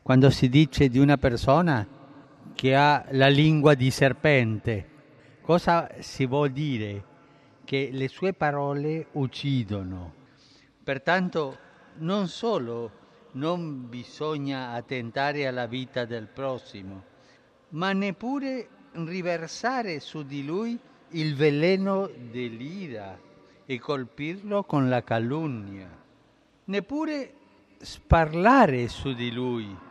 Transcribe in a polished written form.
quando si dice di una persona che ha la lingua di serpente. Cosa si vuol dire? Che le sue parole uccidono. Pertanto non solo non bisogna attentare alla vita del prossimo, ma neppure riversare su di lui il veleno dell'ira e colpirlo con la calunnia, neppure sparlare su di lui